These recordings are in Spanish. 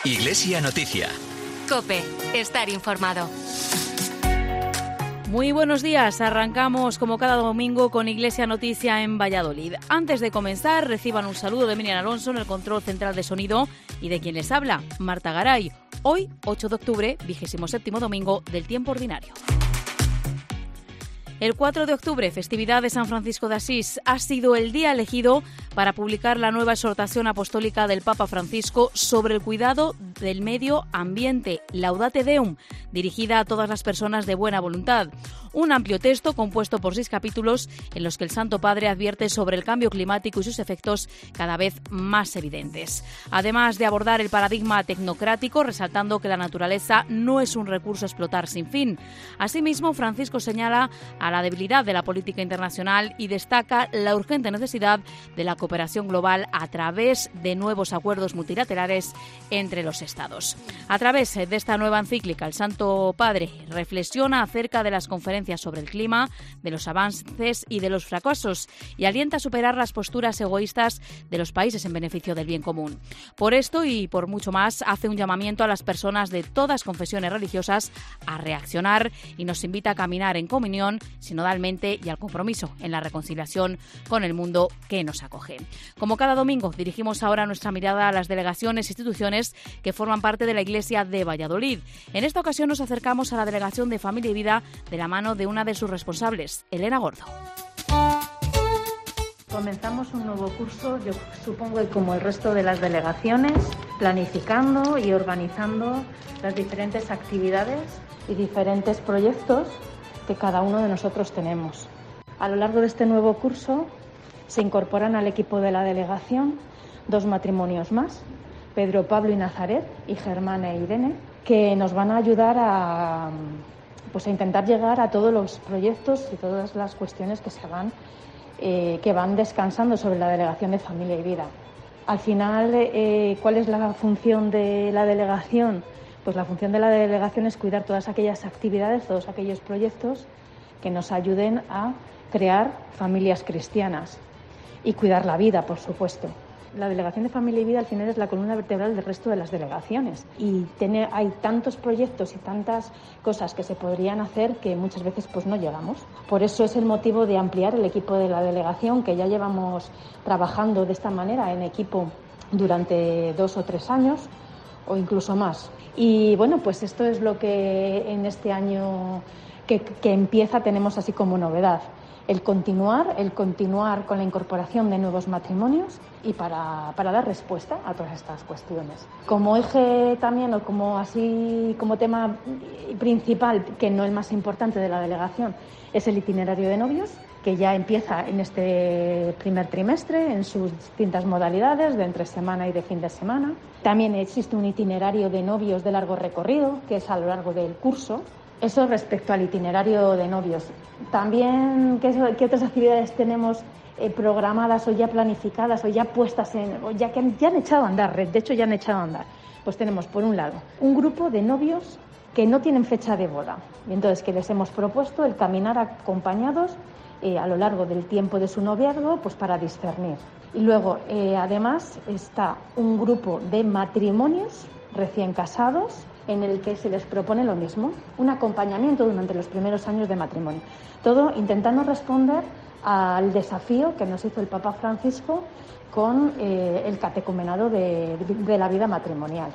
Iglesia Noticia. COPE. Estar informado. Muy buenos días. Arrancamos como cada domingo con Iglesia Noticia en Valladolid. Antes de comenzar, reciban un saludo de Miriam Alonso en el control central de sonido y de quien les habla, Marta Garay. Hoy, 8 de octubre, 27º domingo del tiempo ordinario. El 4 de octubre, festividad de San Francisco de Asís, ha sido el día elegido para publicar la nueva exhortación apostólica del Papa Francisco sobre el cuidado del medio ambiente, Laudate Deum, dirigida a todas las personas de buena voluntad. Un amplio texto compuesto por 6 capítulos en los que el Santo Padre advierte sobre el cambio climático y sus efectos cada vez más evidentes. Además de abordar el paradigma tecnocrático, resaltando que la naturaleza no es un recurso a explotar sin fin. Asimismo, Francisco señala a la debilidad de la política internacional y destaca la urgente necesidad de la cooperación global a través de nuevos acuerdos multilaterales entre los Estados. A través de esta nueva encíclica, el Santo Padre reflexiona acerca de las conferencias sobre el clima, de los avances y de los fracasos y alienta a superar las posturas egoístas de los países en beneficio del bien común. Por esto y por mucho más, hace un llamamiento a las personas de todas confesiones religiosas a reaccionar y nos invita a caminar en comunión sinodalmente y al compromiso en la reconciliación con el mundo que nos acoge. Como cada domingo, dirigimos ahora nuestra mirada a las delegaciones e instituciones que forman parte de la Iglesia de Valladolid. En esta ocasión nos acercamos a la Delegación de Familia y Vida de la mano de una de sus responsables, Elena Gordo. Comenzamos un nuevo curso, yo supongo que como el resto de las delegaciones, planificando y organizando las diferentes actividades y diferentes proyectos que cada uno de nosotros tenemos. A lo largo de este nuevo curso se incorporan al equipo de la delegación 2 matrimonios más, Pedro, Pablo y Nazaret, y Germán e Irene, que nos van a ayudar a intentar llegar a todos los proyectos y todas las cuestiones que van descansando sobre la Delegación de Familia y Vida. Al final, ¿cuál es la función de la delegación? Pues la función de la delegación es cuidar todas aquellas actividades, todos aquellos proyectos que nos ayuden a crear familias cristianas y cuidar la vida, por supuesto. La Delegación de Familia y Vida al final es la columna vertebral del resto de las delegaciones y hay tantos proyectos y tantas cosas que se podrían hacer que muchas veces no llegamos. Por eso es el motivo de ampliar el equipo de la delegación, que ya llevamos trabajando de esta manera en equipo durante 2 o 3 años o incluso más. Y bueno, pues esto es lo que en este año que empieza tenemos así como novedad. El continuar con la incorporación de nuevos matrimonios y para dar respuesta a todas estas cuestiones. Como eje también, o como tema principal, que no el más importante de la delegación, es el itinerario de novios, que ya empieza en este primer trimestre en sus distintas modalidades de entre semana y de fin de semana. También existe un itinerario de novios de largo recorrido, que es a lo largo del curso. Eso respecto al itinerario de novios. También, ¿qué otras actividades tenemos programadas o ya planificadas o ya puestas o ya han echado a andar? De hecho, ya han echado a andar. Pues tenemos, por un lado, un grupo de novios que no tienen fecha de boda. Y entonces, que les hemos propuesto el caminar acompañados a lo largo del tiempo de su noviazgo, pues para discernir. Y luego, además, está un grupo de matrimonios recién casados, en el que se les propone lo mismo, un acompañamiento durante los primeros años de matrimonio. Todo intentando responder al desafío que nos hizo el Papa Francisco con el catecumenado de la vida matrimonial.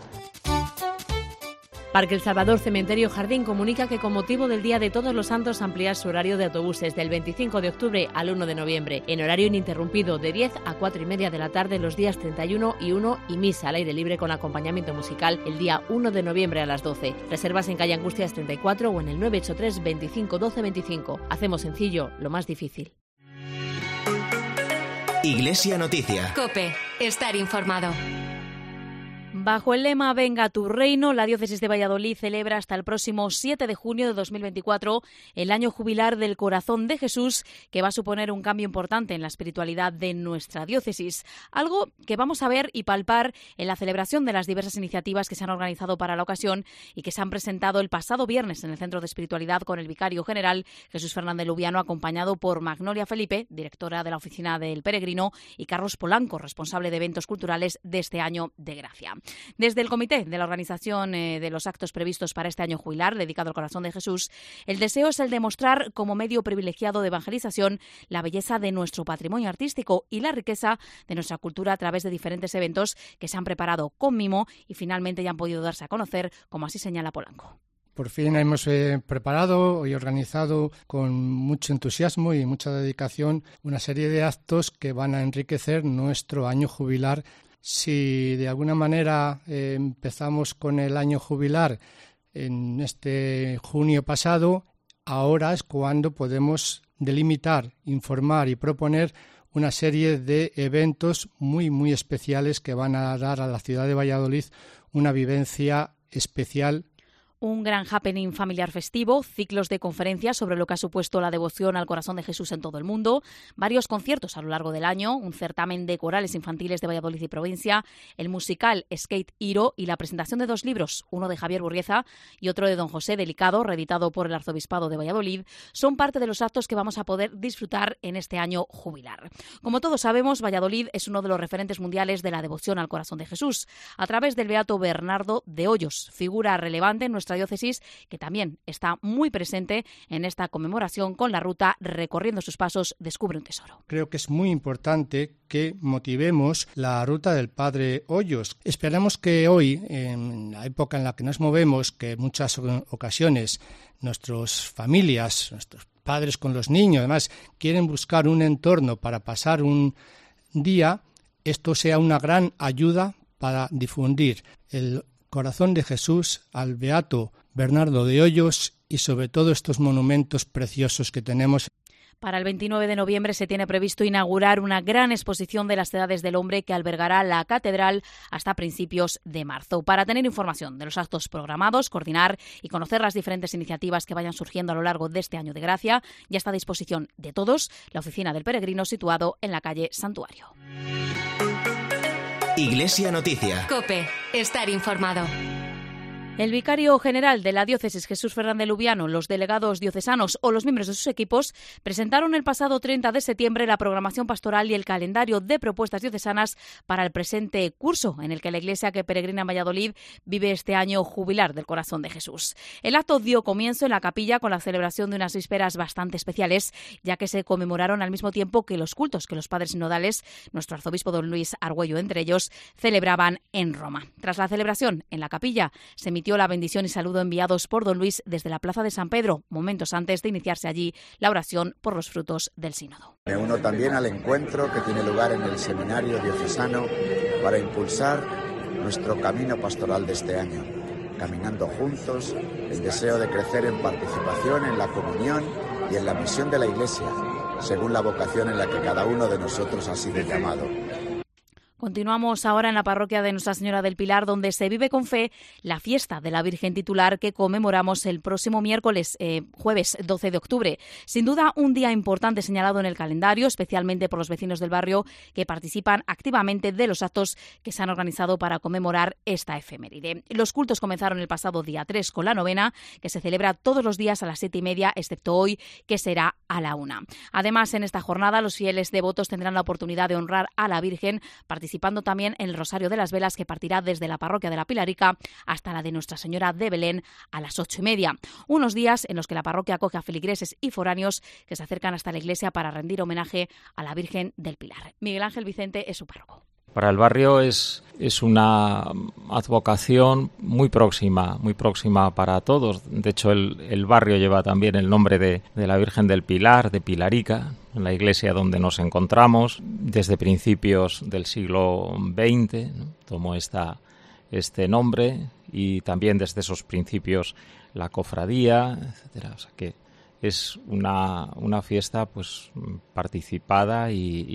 Parque El Salvador Cementerio Jardín comunica que con motivo del Día de Todos los Santos amplía su horario de autobuses del 25 de octubre al 1 de noviembre, en horario ininterrumpido de 10 a 4 y media de la tarde los días 31 y 1 y misa al aire libre con acompañamiento musical el día 1 de noviembre a las 12. Reservas en calle Angustias 34 o en el 983 25 12 25. Hacemos sencillo lo más difícil. Iglesia Noticia. COPE. Estar informado. Bajo el lema Venga tu reino, la Diócesis de Valladolid celebra hasta el próximo 7 de junio de 2024 el año jubilar del Corazón de Jesús, que va a suponer un cambio importante en la espiritualidad de nuestra diócesis. Algo que vamos a ver y palpar en la celebración de las diversas iniciativas que se han organizado para la ocasión y que se han presentado el pasado viernes en el Centro de Espiritualidad con el vicario general Jesús Fernández Lubiano, acompañado por Magnolia Felipe, directora de la Oficina del Peregrino, y Carlos Polanco, responsable de eventos culturales de este año de Gracia. Desde el comité de la organización de los actos previstos para este año jubilar dedicado al corazón de Jesús, el deseo es el de mostrar como medio privilegiado de evangelización la belleza de nuestro patrimonio artístico y la riqueza de nuestra cultura a través de diferentes eventos que se han preparado con mimo y finalmente ya han podido darse a conocer, como así señala Polanco. Por fin hemos preparado y organizado con mucho entusiasmo y mucha dedicación una serie de actos que van a enriquecer nuestro año jubilar. Si de alguna manera empezamos con el año jubilar en este junio pasado, ahora es cuando podemos delimitar, informar y proponer una serie de eventos muy, muy especiales que van a dar a la ciudad de Valladolid una vivencia especial. Un gran happening familiar festivo, ciclos de conferencias sobre lo que ha supuesto la devoción al corazón de Jesús en todo el mundo, varios conciertos a lo largo del año, un certamen de corales infantiles de Valladolid y provincia, el musical Skate Hero y la presentación de 2 libros, uno de Javier Burrieza y otro de Don José Delicado, reeditado por el Arzobispado de Valladolid, son parte de los actos que vamos a poder disfrutar en este año jubilar. Como todos sabemos, Valladolid es uno de los referentes mundiales de la devoción al corazón de Jesús, a través del beato Bernardo de Hoyos, figura relevante en nuestra diócesis, que también está muy presente en esta conmemoración con la ruta Recorriendo sus pasos, descubre un tesoro. Creo que es muy importante que motivemos la ruta del Padre Hoyos. Esperamos que hoy, en la época en la que nos movemos, que en muchas ocasiones nuestras familias, nuestros padres con los niños, además, quieren buscar un entorno para pasar un día, esto sea una gran ayuda para difundir el corazón de Jesús al beato Bernardo de Hoyos y sobre todo estos monumentos preciosos que tenemos. Para el 29 de noviembre se tiene previsto inaugurar una gran exposición de las edades del hombre que albergará la catedral hasta principios de marzo. Para tener información de los actos programados, coordinar y conocer las diferentes iniciativas que vayan surgiendo a lo largo de este año de gracia, ya está a disposición de todos la oficina del peregrino situado en la calle Santuario. Iglesia Noticia. COPE. Estar informado. El vicario general de la diócesis, Jesús Fernández Lubiano, los delegados diocesanos o los miembros de sus equipos presentaron el pasado 30 de septiembre la programación pastoral y el calendario de propuestas diocesanas para el presente curso en el que la Iglesia que peregrina en Valladolid vive este año jubilar del corazón de Jesús. El acto dio comienzo en la capilla con la celebración de unas vísperas bastante especiales, ya que se conmemoraron al mismo tiempo que los cultos que los padres sinodales, nuestro arzobispo don Luis Argüello entre ellos, celebraban en Roma. Tras la celebración en la capilla se emitió la bendición y saludo enviados por don Luis desde la Plaza de San Pedro, momentos antes de iniciarse allí la oración por los frutos del sínodo. Me uno también al encuentro que tiene lugar en el Seminario Diocesano para impulsar nuestro camino pastoral de este año, caminando juntos, el deseo de crecer en participación, en la comunión y en la misión de la Iglesia, según la vocación en la que cada uno de nosotros ha sido llamado. Continuamos ahora en la parroquia de Nuestra Señora del Pilar, donde se vive con fe la fiesta de la Virgen titular que conmemoramos el próximo miércoles, jueves 12 de octubre. Sin duda, un día importante señalado en el calendario, especialmente por los vecinos del barrio que participan activamente de los actos que se han organizado para conmemorar esta efeméride. Los cultos comenzaron el pasado día 3 con la novena, que se celebra todos los días a las 7:30, excepto hoy, que será a la 1. Además, en esta jornada, los fieles devotos tendrán la oportunidad de honrar a la Virgen, participando también en el Rosario de las Velas que partirá desde la parroquia de la Pilarica hasta la de Nuestra Señora de Belén a las 8:30. Unos días en los que la parroquia acoge a feligreses y foráneos que se acercan hasta la iglesia para rendir homenaje a la Virgen del Pilar. Miguel Ángel Vicente es su párroco. Para el barrio es una advocación muy próxima para todos. De hecho, el barrio lleva también el nombre de la Virgen del Pilar, de Pilarica, en la iglesia donde nos encontramos. Desde principios del siglo XX, ¿no?, tomó este nombre, y también desde esos principios la cofradía, etcétera. O sea que es una fiesta pues participada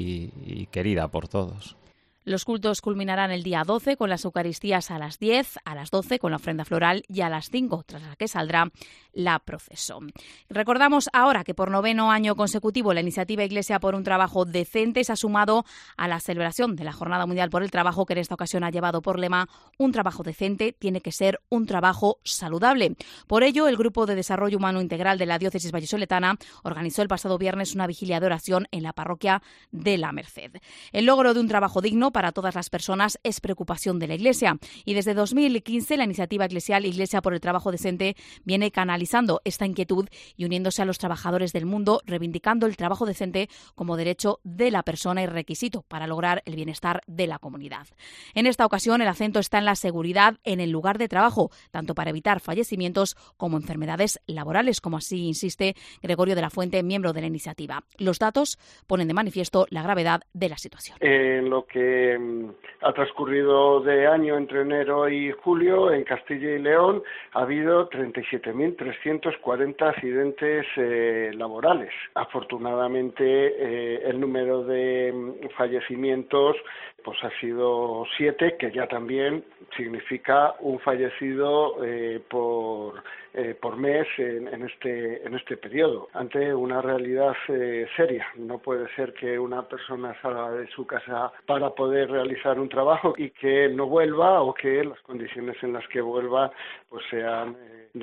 y querida por todos. Los cultos culminarán el día 12 con las Eucaristías a las 10, a las 12 con la ofrenda floral y a las 5, tras la que saldrá la procesión. Recordamos ahora que por 9º año consecutivo la iniciativa Iglesia por un Trabajo Decente se ha sumado a la celebración de la Jornada Mundial por el Trabajo, que en esta ocasión ha llevado por lema: un trabajo decente tiene que ser un trabajo saludable. Por ello, el Grupo de Desarrollo Humano Integral de la Diócesis vallisoletana organizó el pasado viernes una vigilia de oración en la parroquia de La Merced. El logro de un trabajo digno para todas las personas es preocupación de la Iglesia. Y desde 2015 la iniciativa eclesial Iglesia por el Trabajo Decente viene canalizando esta inquietud y uniéndose a los trabajadores del mundo, reivindicando el trabajo decente como derecho de la persona y requisito para lograr el bienestar de la comunidad. En esta ocasión el acento está en la seguridad en el lugar de trabajo, tanto para evitar fallecimientos como enfermedades laborales, como así insiste Gregorio de la Fuente, miembro de la iniciativa. Los datos ponen de manifiesto la gravedad de la situación. En lo que ha transcurrido de año entre enero y julio, en Castilla y León ha habido 37.340 accidentes laborales. Afortunadamente, el número de fallecimientos pues ha sido 7, que ya también significa un fallecido por mes en este periodo, ante una realidad seria. No puede ser que una persona salga de su casa para poder realizar un trabajo y que no vuelva, o que las condiciones en las que vuelva pues sean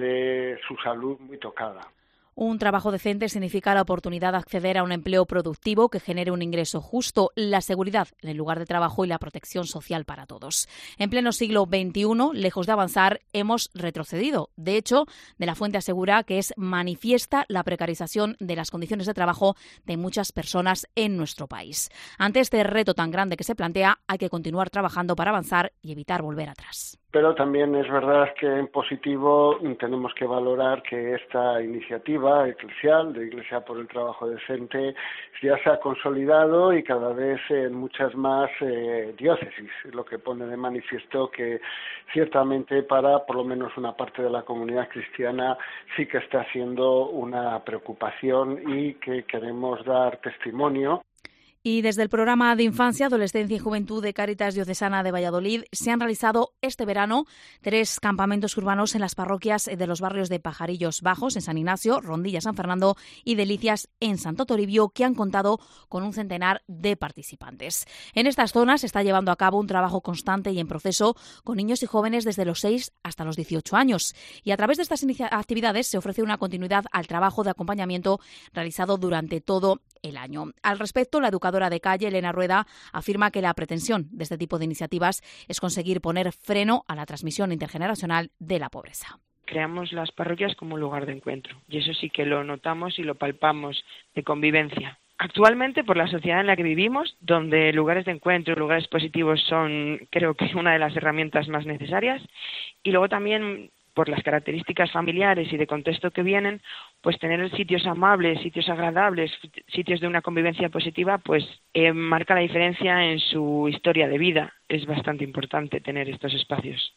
de su salud muy tocada. Un trabajo decente significa la oportunidad de acceder a un empleo productivo que genere un ingreso justo, la seguridad en el lugar de trabajo y la protección social para todos. En pleno siglo XXI, lejos de avanzar, hemos retrocedido. De hecho, De la Fuente asegura que es manifiesta la precarización de las condiciones de trabajo de muchas personas en nuestro país. Ante este reto tan grande que se plantea, hay que continuar trabajando para avanzar y evitar volver atrás. Pero también es verdad que en positivo tenemos que valorar que esta iniciativa eclesial de Iglesia por el Trabajo Decente ya se ha consolidado y cada vez en muchas más diócesis, lo que pone de manifiesto que ciertamente para por lo menos una parte de la comunidad cristiana sí que está siendo una preocupación y que queremos dar testimonio. Y desde el programa de Infancia, Adolescencia y Juventud de Cáritas Diocesana de Valladolid se han realizado este verano 3 campamentos urbanos en las parroquias de los barrios de Pajarillos Bajos, en San Ignacio, Rondilla, San Fernando y Delicias, en Santo Toribio, que han contado con un centenar de participantes. En estas zonas se está llevando a cabo un trabajo constante y en proceso con niños y jóvenes desde los 6 hasta los 18 años. Y a través de estas actividades se ofrece una continuidad al trabajo de acompañamiento realizado durante todo el año. Al respecto, la educadora de calle, Elena Rueda, afirma que la pretensión de este tipo de iniciativas es conseguir poner freno a la transmisión intergeneracional de la pobreza. Creamos las parroquias como un lugar de encuentro y eso sí que lo notamos y lo palpamos, de convivencia. Actualmente, por la sociedad en la que vivimos, donde lugares de encuentro, lugares positivos son, creo que, una de las herramientas más necesarias, y luego también por las características familiares y de contexto que vienen, pues tener sitios amables, sitios agradables, sitios de una convivencia positiva, pues marca la diferencia en su historia de vida. Es bastante importante tener estos espacios.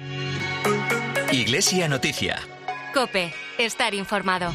Iglesia Noticia. COPE. Estar informado.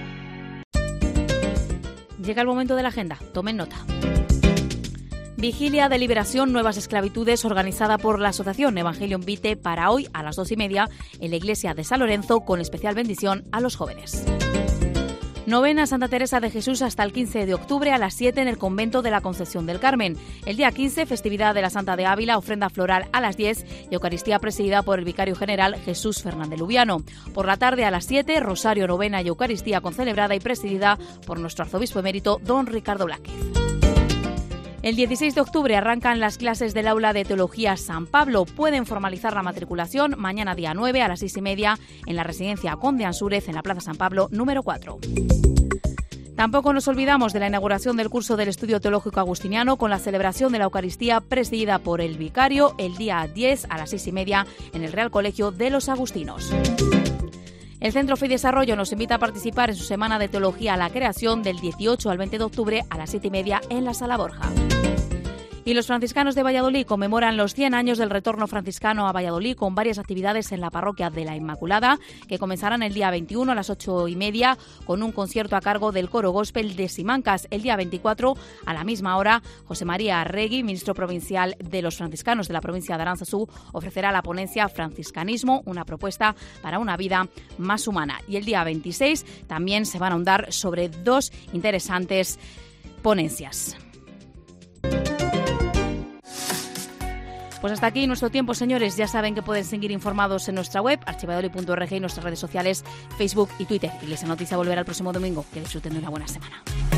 Llega el momento de la agenda. Tomen nota. Vigilia de Liberación Nuevas Esclavitudes, organizada por la Asociación Evangelium Vitae, para hoy a las 2:30 en la iglesia de San Lorenzo, con especial bendición a los jóvenes. Novena Santa Teresa de Jesús hasta el 15 de octubre a las 7 en el convento de la Concepción del Carmen. El día 15, festividad de la Santa de Ávila, ofrenda floral a las 10 y Eucaristía presidida por el vicario general Jesús Fernández Lubiano. Por la tarde a las 7, rosario, novena y Eucaristía concelebrada y presidida por nuestro arzobispo emérito, don Ricardo Blázquez. El 16 de octubre arrancan las clases del aula de Teología San Pablo. Pueden formalizar la matriculación mañana día 9 a las 6:30 en la residencia Conde Ansúrez en la Plaza San Pablo número 4. Tampoco nos olvidamos de la inauguración del curso del Estudio Teológico Agustiniano con la celebración de la Eucaristía presidida por el vicario el día 10 a las 6:30 en el Real Colegio de los Agustinos. El Centro Fe y Desarrollo nos invita a participar en su Semana de Teología a la Creación del 18 al 20 de octubre a las 7:30 en la Sala Borja. Y los franciscanos de Valladolid conmemoran los 100 años del retorno franciscano a Valladolid con varias actividades en la parroquia de la Inmaculada, que comenzarán el día 21 a las 8:30 con un concierto a cargo del coro gospel de Simancas. El día 24, a la misma hora, José María Arregui, ministro provincial de los franciscanos de la provincia de Aránzazu, ofrecerá la ponencia Franciscanismo, una propuesta para una vida más humana. Y el día 26 también se van a ahondar sobre 2 interesantes ponencias. Pues hasta aquí nuestro tiempo, señores. Ya saben que pueden seguir informados en nuestra web, archivalladolid.org, y nuestras redes sociales, Facebook y Twitter. Iglesia Noticia volverá el próximo domingo. Que disfruten de una buena semana.